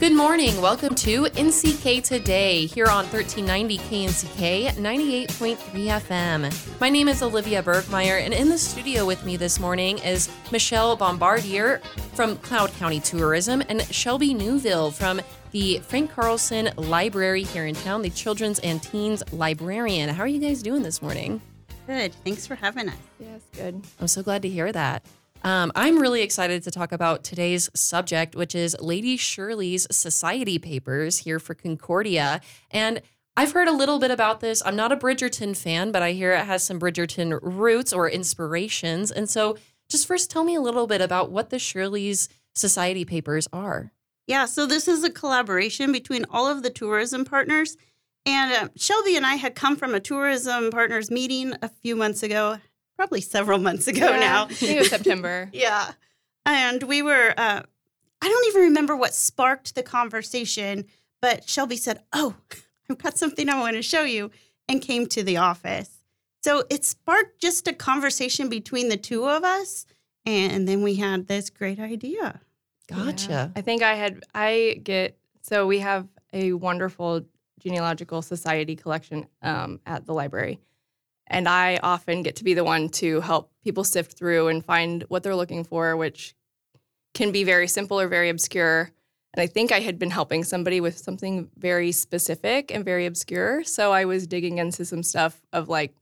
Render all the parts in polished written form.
Good morning. Welcome to NCK Today here on 1390 KNCK 98.3 FM. My name is Olivia Bergmeyer, and in the studio with me this morning is Michelle Bombardier from Cloud County Tourism and Shelby Newville from the Frank Carlson Library here in town, the Children's and Teens Librarian. How are you guys doing this morning? Good. Thanks for having us. Yes, good. I'm so glad to hear that. I'm really excited to talk about today's subject, which is Lady Shirley's Society Papers here for Concordia. And I've heard a little bit about this. I'm not a Bridgerton fan, but I hear it has some Bridgerton roots or inspirations. And so just first tell me a little bit about what the Shirley's Society Papers are. Yeah, so this is a collaboration between all of the tourism partners. And Shelby and I had come from a tourism partners meeting a few months ago. Probably several months ago now. I think it was September. Yeah. And we were, I don't even remember what sparked the conversation, but Shelby said, "Oh, I've got something I want to show you," and came to the office. So it sparked just a conversation between the two of us. And then we had this great idea. Gotcha. Yeah. So we have a wonderful genealogical society collection at the library. And I often get to be the one to help people sift through and find what they're looking for, which can be very simple or very obscure. And I think I had been helping somebody with something very specific and very obscure. So I was digging into some stuff of like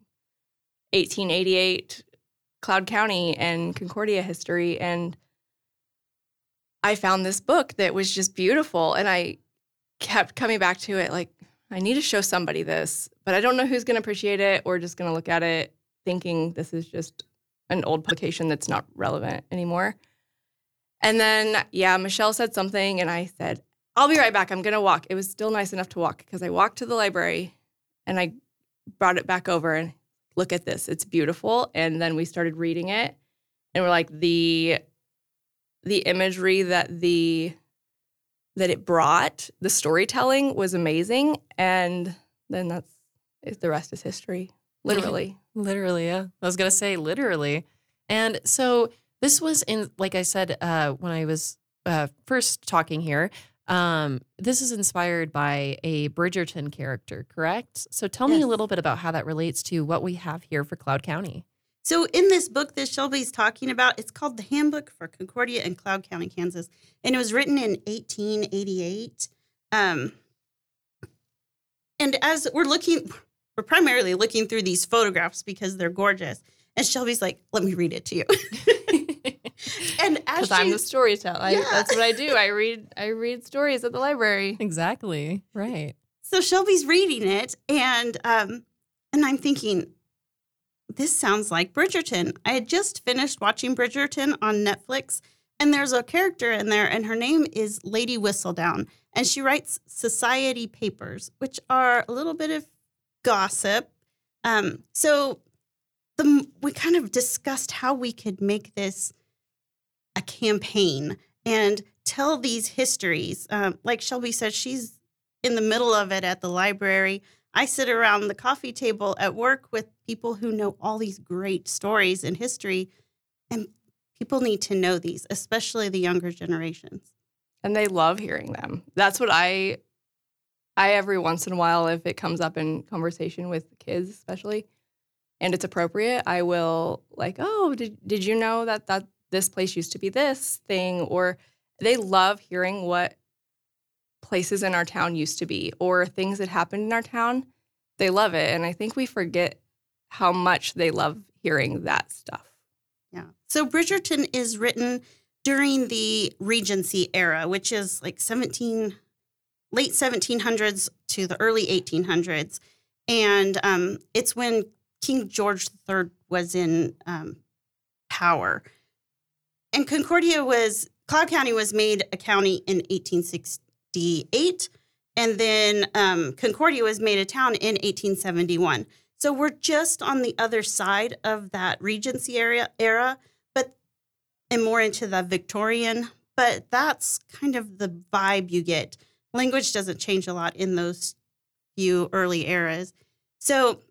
1888 Cloud County and Concordia history. And I found this book that was just beautiful. And I kept coming back to it like, I need to show somebody this, but I don't know who's going to appreciate it or just going to look at it thinking this is just an old publication that's not relevant anymore. And then, Michelle said something and I said, "I'll be right back. I'm going to walk." It was still nice enough to walk because I walked to the library and I brought it back over and look at this. It's beautiful. And then we started reading it and we're like the imagery that it brought, the storytelling was amazing. And then the rest is history, literally. Literally, yeah. I was going to say literally. And so this was like I said, when I was first talking here, this is inspired by a Bridgerton character, correct? So tell me a little bit about how that relates to what we have here for Cloud County. So in this book that Shelby's talking about, it's called The Handbook for Concordia and Cloud County, Kansas. And it was written in 1888. And as we're primarily looking through these photographs because they're gorgeous. And Shelby's like, "Let me read it to you." And as I'm the storyteller. That's what I do. I read stories at the library. Exactly. Right. So Shelby's reading it, and I'm thinking, this sounds like Bridgerton. I had just finished watching Bridgerton on Netflix, and there's a character in there, and her name is Lady Whistledown, and she writes society papers, which are a little bit of gossip. So we kind of discussed how we could make this a campaign and tell these histories. Like Shelby said, she's in the middle of it at the library. I sit around the coffee table at work with people who know all these great stories in history, and people need to know these, especially the younger generations. And they love hearing them. That's what I every once in a while, if it comes up in conversation with kids especially, and it's appropriate, I will like, "Oh, did you know that this place used to be this thing?" Or they love hearing what places in our town used to be or things that happened in our town. They love it. And I think we forget how much they love hearing that stuff. Yeah. So Bridgerton is written during the Regency era, which is like late 1700s to the early 1800s. And it's when King George III was in power. And Cloud County was made a county in 1868. And then Concordia was made a town in 1871. So we're just on the other side of that Regency era, and more into the Victorian. But that's kind of the vibe you get. Language doesn't change a lot in those few early eras. So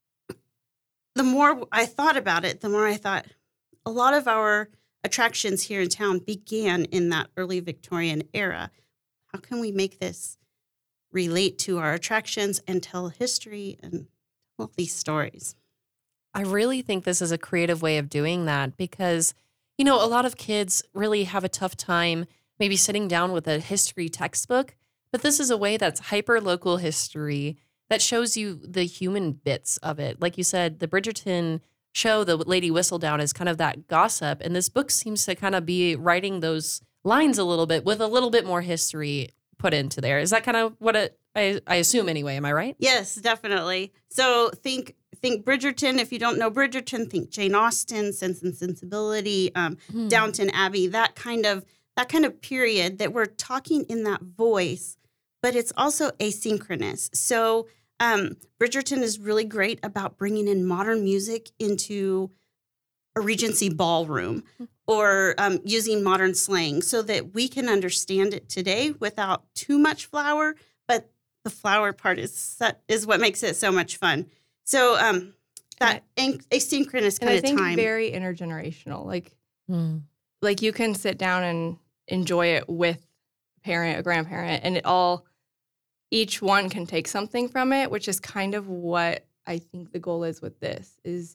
the more I thought about it, the more I thought a lot of our attractions here in town began in that early Victorian era. how can we make this relate to our attractions and tell history and tell these stories? I really think this is a creative way of doing that because, you know, a lot of kids really have a tough time maybe sitting down with a history textbook, but this is a way that's hyper-local history that shows you the human bits of it. Like you said, the Bridgerton show, the Lady Whistledown, is kind of that gossip, and this book seems to kind of be writing those lines a little bit with a little bit more history put into there. Is that kind of what I assume anyway? Am I right? Yes, definitely. So think Bridgerton. If you don't know Bridgerton, think Jane Austen, Sense and Sensibility, Downton Abbey. That kind of period that we're talking in that voice, but it's also asynchronous. So Bridgerton is really great about bringing in modern music into a Regency ballroom or using modern slang so that we can understand it today without too much flower. But the flower part is what makes it so much fun. So that asynchronous kind of time. I think very intergenerational. Like you can sit down and enjoy it with a parent, a grandparent, and each one can take something from it, which is kind of what I think the goal is with this, is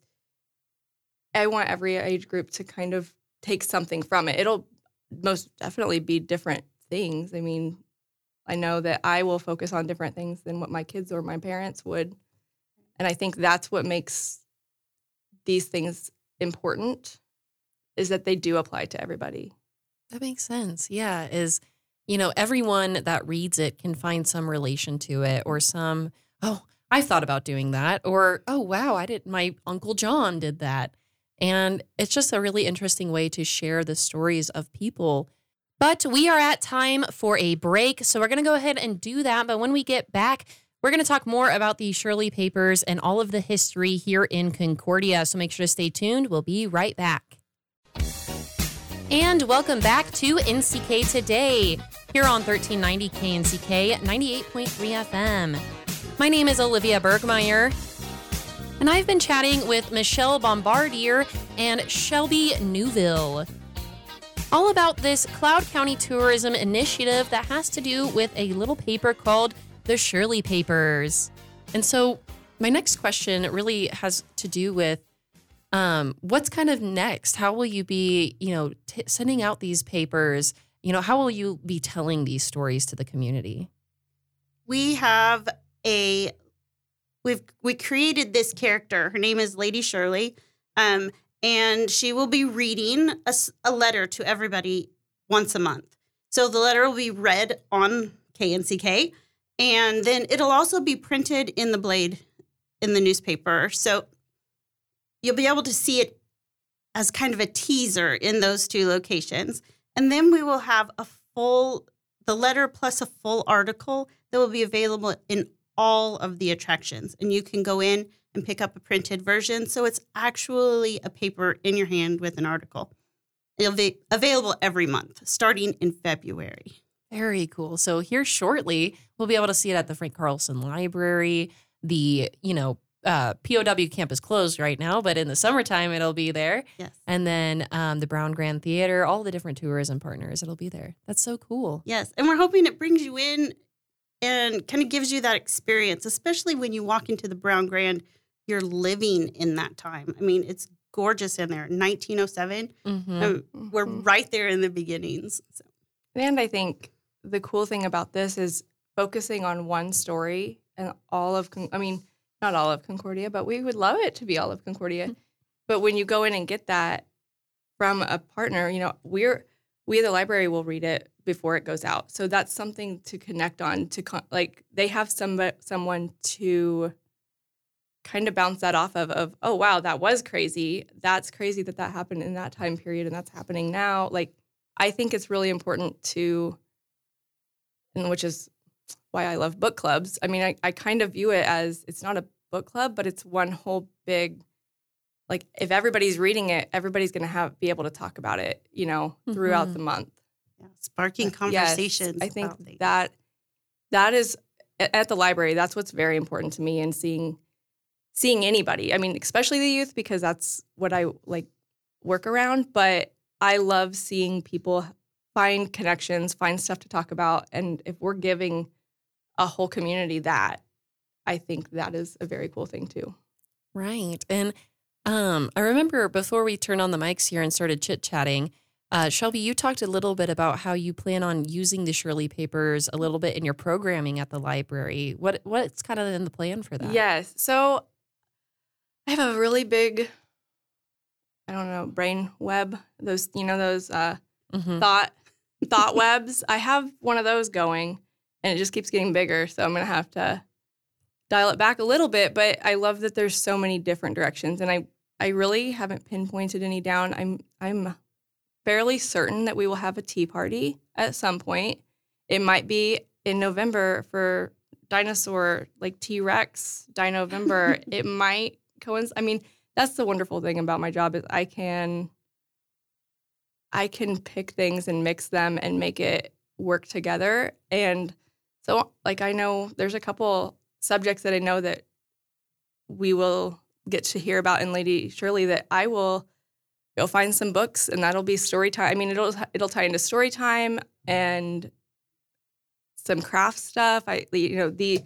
I want every age group to kind of take something from it. It'll most definitely be different things. I mean, I know that I will focus on different things than what my kids or my parents would. And I think that's what makes these things important, is that they do apply to everybody. That makes sense. Yeah, you know, everyone that reads it can find some relation to it or some, oh, I thought about doing that, or, oh, wow, my Uncle John did that. And it's just a really interesting way to share the stories of people. But we are at time for a break, so we're going to go ahead and do that. But when we get back, we're going to talk more about the Shirley Papers and all of the history here in Concordia. So make sure to stay tuned. We'll be right back. And welcome back to NCK Today, here on 1390 KNCK 98.3 FM. My name is Olivia Bergmeyer, and I've been chatting with Michelle Bombardier and Shelby Newville all about this Cloud County tourism initiative that has to do with a little paper called the Shirley Papers. And so my next question really has to do with what's kind of next? How will you be, sending out these papers? How will you be telling these stories to the community? We created this character. Her name is Lady Shirley, and she will be reading a letter to everybody once a month. So the letter will be read on KNCK, and then it'll also be printed in the Blade in the newspaper. So you'll be able to see it as kind of a teaser in those two locations. And then we will have the letter plus a full article that will be available in all of the attractions. And you can go in and pick up a printed version. So it's actually a paper in your hand with an article. It'll be available every month, starting in February. Very cool. So here shortly, we'll be able to see it at the Frank Carlson Library. The, POW camp is closed right now, but in the summertime, it'll be there. Yes. And then the Brown Grand Theater, all the different tourism partners, it'll be there. That's so cool. Yes. And we're hoping it brings you in and kind of gives you that experience, especially when you walk into the Brown Grand, you're living in that time. I mean, it's gorgeous in there. 1907. Mm-hmm. We're right there in the beginnings. So. And I think the cool thing about this is focusing on one story and not all of Concordia, but we would love it to be all of Concordia. Mm-hmm. But when you go in and get that from a partner, we the library will read it before it goes out. So that's something to connect on, they have someone to kind of bounce that off of, oh, wow, that was crazy. That's crazy that happened in that time period and that's happening now. I think it's really important and which is why I love book clubs. I mean, I kind of view it as it's not a book club, but it's one whole big, if everybody's reading it, everybody's going to be able to talk about it, throughout the month. Yeah, sparking conversations. Yes, I think that is at the library. That's what's very important to me, and seeing anybody. I mean, especially the youth, because that's what I work around. But I love seeing people find connections, find stuff to talk about. And if we're giving a whole community that, I think that is a very cool thing too. Right. And I remember before we turned on the mics here and started chit-chatting, Shelby, you talked a little bit about how you plan on using the Shirley Papers a little bit in your programming at the library. What's kind of in the plan for that? Yes. So I have a really big, I don't know, brain web. Those, those thought webs. I have one of those going, and it just keeps getting bigger. So I'm going to have to dial it back a little bit. But I love that there's so many different directions, and I really haven't pinpointed any down. I'm fairly certain that we will have a tea party at some point. It might be in November for dinosaur, like T-Rex, Dino-Vember. It might coincide. I mean, that's the wonderful thing about my job is I can pick things and mix them and make it work together. And so, like, I know there's a couple subjects that I know that we will get to hear about in Lady Shirley that I will go find some books, and that'll be story time. I mean, it'll tie into story time and some craft stuff. The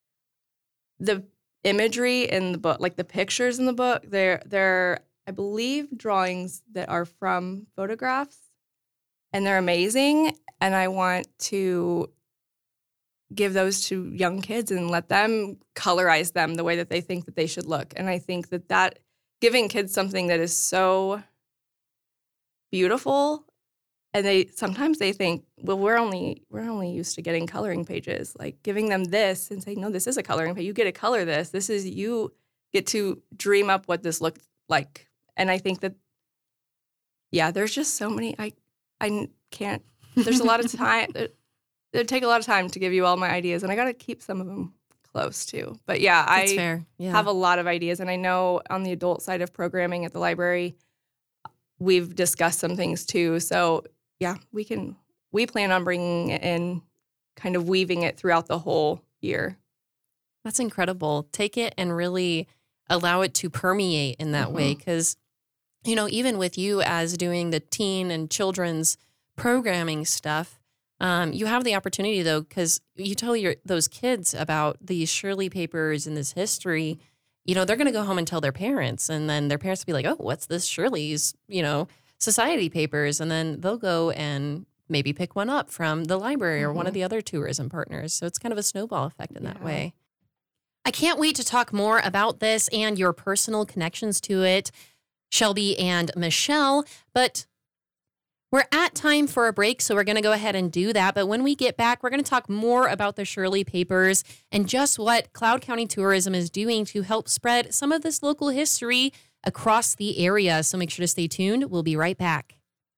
imagery in the book, like the pictures in the book, they're I believe drawings that are from photographs, and they're amazing. And I want to give those to young kids and let them colorize them the way that they think that they should look. And I think that giving kids something that is so beautiful, and sometimes they think, well, we're only used to getting coloring pages. Like giving them this and saying, no, this is a coloring page. You get to color this. This is, you get to dream up what this looks like. And I think that, yeah, there's just so many. I can't. There's a lot of time. It'd take a lot of time to give you all my ideas, and I got to keep some of them close too. But yeah, That's fair. Yeah. have a lot of ideas, and I know on the adult side of programming at the library, we've discussed some things too. So yeah, we plan on bringing it in, kind of weaving it throughout the whole year. That's incredible. Take it and really allow it to permeate in that way. Because, even with you as doing the teen and children's programming stuff, you have the opportunity, though, because you tell those kids about these Shirley Papers and this history, they're going to go home and tell their parents. And then their parents will be like, oh, what's this Shirley's, society papers? And then they'll go and maybe pick one up from the library or one of the other tourism partners. So it's kind of a snowball effect in that way. I can't wait to talk more about this and your personal connections to it, Shelby and Michelle. But we're at time for a break, so we're going to go ahead and do that. But when we get back, we're going to talk more about the Shirley Papers and just what Cloud County Tourism is doing to help spread some of this local history across the area. So make sure to stay tuned. We'll be right back.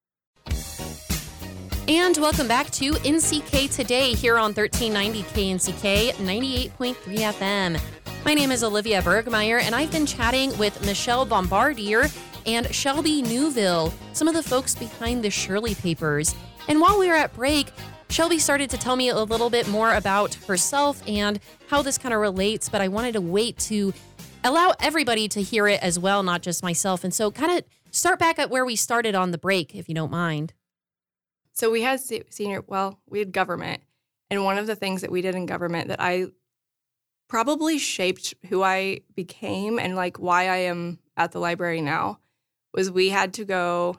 And welcome back to NCK Today here on 1390 KNCK 98.3 FM. My name is Olivia Bergmeyer, and I've been chatting with Michelle Bombardier and Shelby Newville, some of the folks behind the Shirley Papers. And while we were at break, Shelby started to tell me a little bit more about herself and how this kind of relates, but I wanted to wait to allow everybody to hear it as well, not just myself. And so kind of start back at where we started on the break, if you don't mind. So we had we had government. And one of the things that we did in government that I probably shaped who I became and like why I am at the library now was we got to go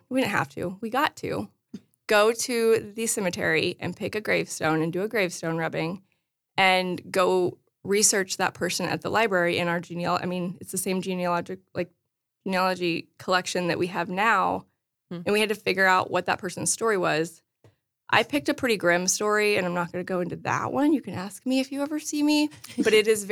to the cemetery and pick a gravestone and do a gravestone rubbing and go research that person at the library in our genealogy. I mean, it's the same genealogy collection that we have now. And we had to figure out what that person's story was. I picked a pretty grim story, and I'm not going to go into that one. You can ask me if you ever see me. But it is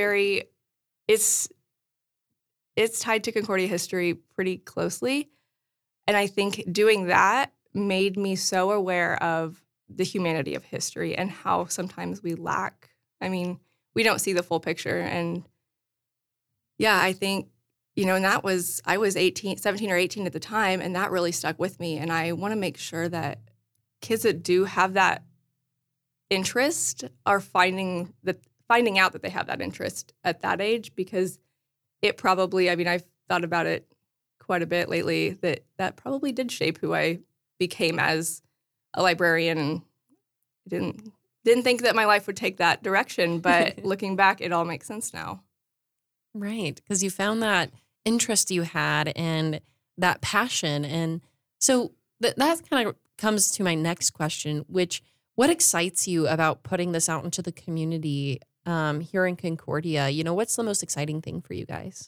it's tied to Concordia history pretty closely. And I think doing that made me so aware of the humanity of history and how sometimes we lack. I mean, we don't see the full picture. And yeah, I think, and I was 17 or 18 at the time, and that really stuck with me. And I want to make sure that kids that do have that interest are finding out that they have that interest at that age, because it probably, I've thought about it quite a bit lately, that probably did shape who I became as a librarian and didn't think that my life would take that direction. But looking back, it all makes sense now. Right, because you found that interest you had and that passion. And so that kind of comes to my next question, what excites you about putting this out into the community here in Concordia? You know, what's the most exciting thing for you guys?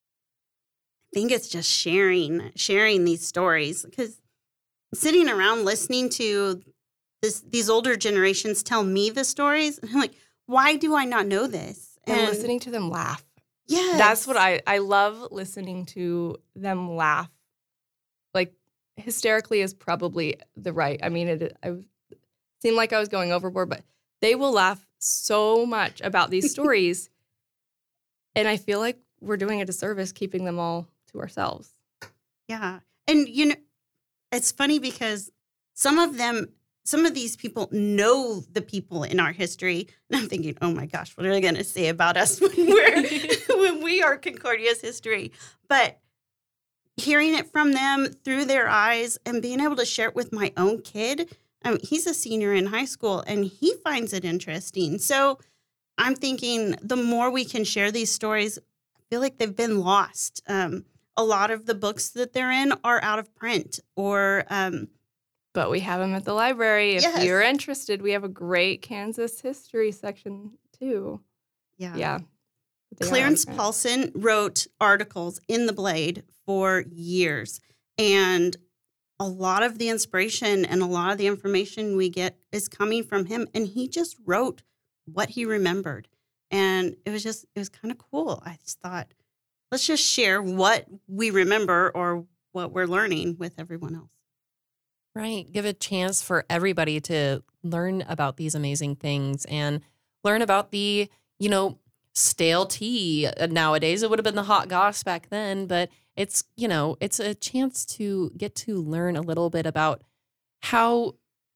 I think it's just sharing these stories, because sitting around listening to these older generations tell me the stories, and I'm like, why do I not know this? And listening to them laugh. Yes. That's what I love, listening to them laugh. Like, hysterically is probably the right. I mean, it seemed like I was going overboard, but they will laugh so much about these stories. And I feel like we're doing a disservice keeping them all to ourselves. Yeah. And, you know, it's funny because some of these people know the people in our history. And I'm thinking, oh my gosh, what are they going to say about us when we are Concordia's history? But hearing it from them through their eyes and being able to share it with my own kid. I mean, he's a senior in high school and he finds it interesting. So I'm thinking the more we can share these stories, I feel like they've been lost. A lot of the books that they're in are out of print or but we have them at the library. If you're interested, we have a great Kansas history section too. Yeah. Clarence Paulson wrote articles in the Blade for years. And a lot of the inspiration and a lot of the information we get is coming from him. And he just wrote what he remembered. And it was kind of cool. I just thought, let's just share what we remember or what we're learning with everyone else. Right. Give a chance for everybody to learn about these amazing things and learn about the, stale tea nowadays. It would have been the hot goss back then, but it's a chance to get to learn a little bit about how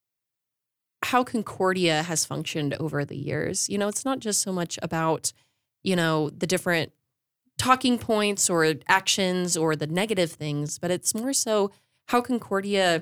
Concordia has functioned over the years. It's not just so much about, the different talking points or actions or the negative things, but it's more so how Concordia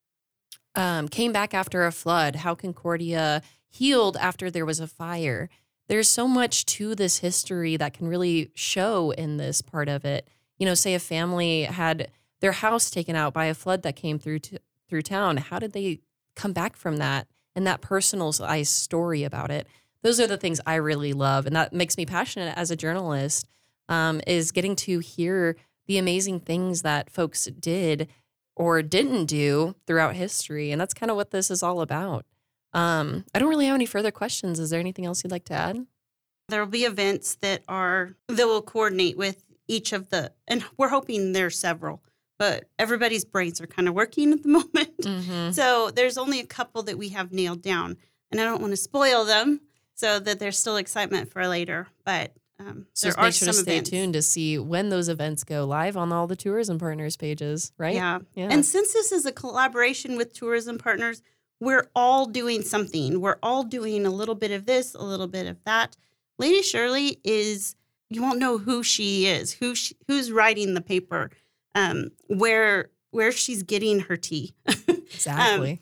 came back after a flood, how Concordia healed after there was a fire. There's so much to this history that can really show in this part of it. Say a family had their house taken out by a flood that came through town. How did they come back from that? And that personalized story about it. Those are the things I really love. And that makes me passionate as a journalist, is getting to hear the amazing things that folks did or didn't do throughout history. And that's kind of what this is all about. I don't really have any further questions. Is there anything else you'd like to add? There will be events that will coordinate with each of and we're hoping there's several, but everybody's brains are kind of working at the moment. Mm-hmm. So there's only a couple that we have nailed down, and I don't want to spoil them so that there's still excitement for later. But so there are make sure to some stay events. tuned to see when those events go live on all the tourism partners pages, right? Yeah. And since this is a collaboration with tourism partners, we're all doing something. We're all doing a little bit of this, a little bit of that. Lady Shirley you won't know who she is, who's writing the paper, where she's getting her tea. Exactly.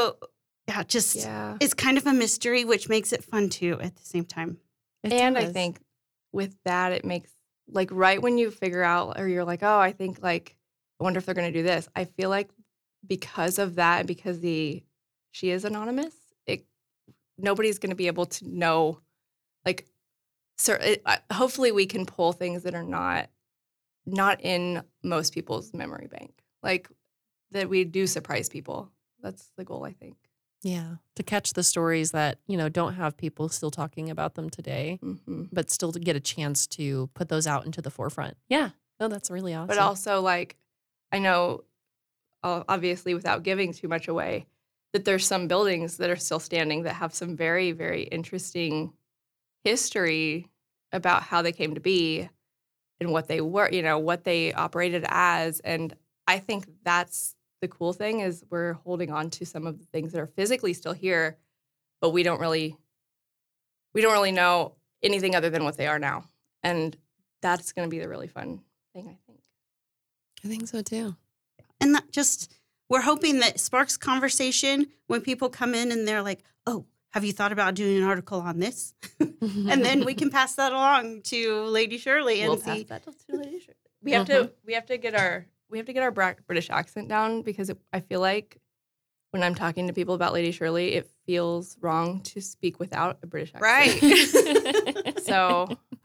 It's kind of a mystery, which makes it fun too at the same time. I think with that, it makes, like, right when you figure out, or you're like, oh, I think, like, I wonder if they're going to do this. I feel like because of that, because she is anonymous, nobody's going to be able to know, like, hopefully we can pull things that are not in most people's memory bank, like that we do surprise people. That's the goal, I think. Yeah, to catch the stories that, don't have people still talking about them today, mm-hmm. but still to get a chance to put those out into the forefront. Yeah, no, that's really awesome. But also, like, I know, obviously without giving too much away, that there's some buildings that are still standing that have some very, very interesting history about how they came to be and what they were, what they operated as. And I think that's the cool thing, is we're holding on to some of the things that are physically still here, but we don't really know anything other than what they are now. And that's going to be the really fun thing, I think. I think so too. And that just we're hoping that sparks conversation when people come in and they're like, oh, have you thought about doing an article on this? And then we can pass that along to Lady Shirley and We'll see. pass that to Lady Shirley. We have to get our British accent down, because I feel like when I'm talking to people about Lady Shirley, it feels wrong to speak without a British accent. Right. So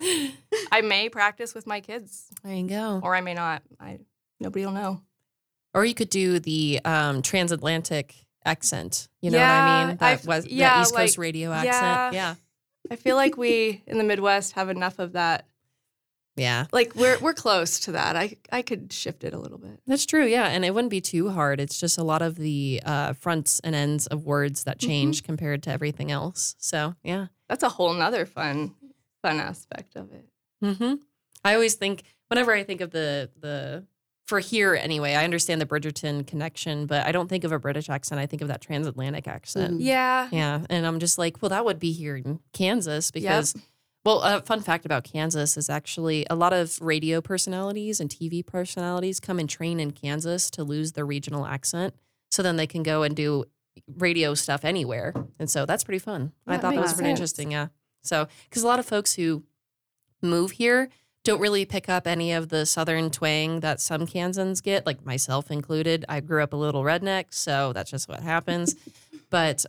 I may practice with my kids, There you go. or I may not. Nobody will know. Or you could do the transatlantic accent. You know what I mean? That East Coast radio accent. Yeah. I feel like we in the Midwest have enough of that. Yeah. Like we're close to that. I could shift it a little bit. That's true. Yeah. And it wouldn't be too hard. It's just a lot of the fronts and ends of words that change compared to everything else. So, yeah. That's a whole nother fun aspect of it. Mm-hmm. I always think, whenever I think of the for here anyway, I understand the Bridgerton connection, but I don't think of a British accent. I think of that transatlantic accent. Yeah. Yeah. And I'm just like, well, that would be here in Kansas because, well, a fun fact about Kansas is actually a lot of radio personalities and TV personalities come and train in Kansas to lose their regional accent. So then they can go and do radio stuff anywhere. And so that's pretty fun. I thought that was pretty interesting. Yeah. So, because a lot of folks who move here don't really pick up any of the Southern twang that some Kansans get, like myself included. I grew up a little redneck, so that's just what happens. But,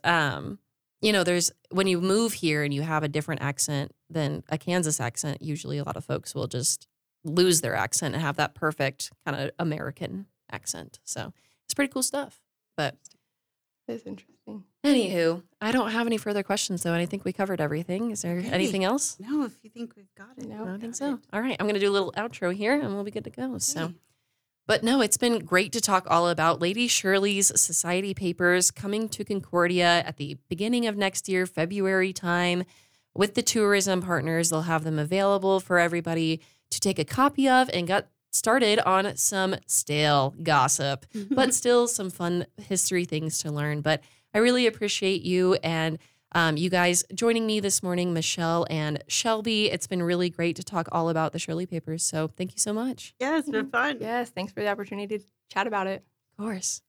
you know, when you move here and you have a different accent than a Kansas accent, usually a lot of folks will just lose their accent and have that perfect kind of American accent. So it's pretty cool stuff. But It's interesting. Anywho, I don't have any further questions, though, and I think we covered everything. Is there anything else? No, if you think we've got it. No, I don't think so. All right, I'm going to do a little outro here, and we'll be good to go. So, Okay. but no, it's been great to talk all about Lady Shirley's Society Papers coming to Concordia at the beginning of next year, February time. With the tourism partners, they'll have them available for everybody to take a copy of and get started on some stale gossip, but still some fun history things to learn. But I really appreciate you and you guys joining me this morning, Michelle and Shelby. It's been really great to talk all about the Shirley Papers. So thank you so much. Yeah, it's been fun. Yes, thanks for the opportunity to chat about it. Of course.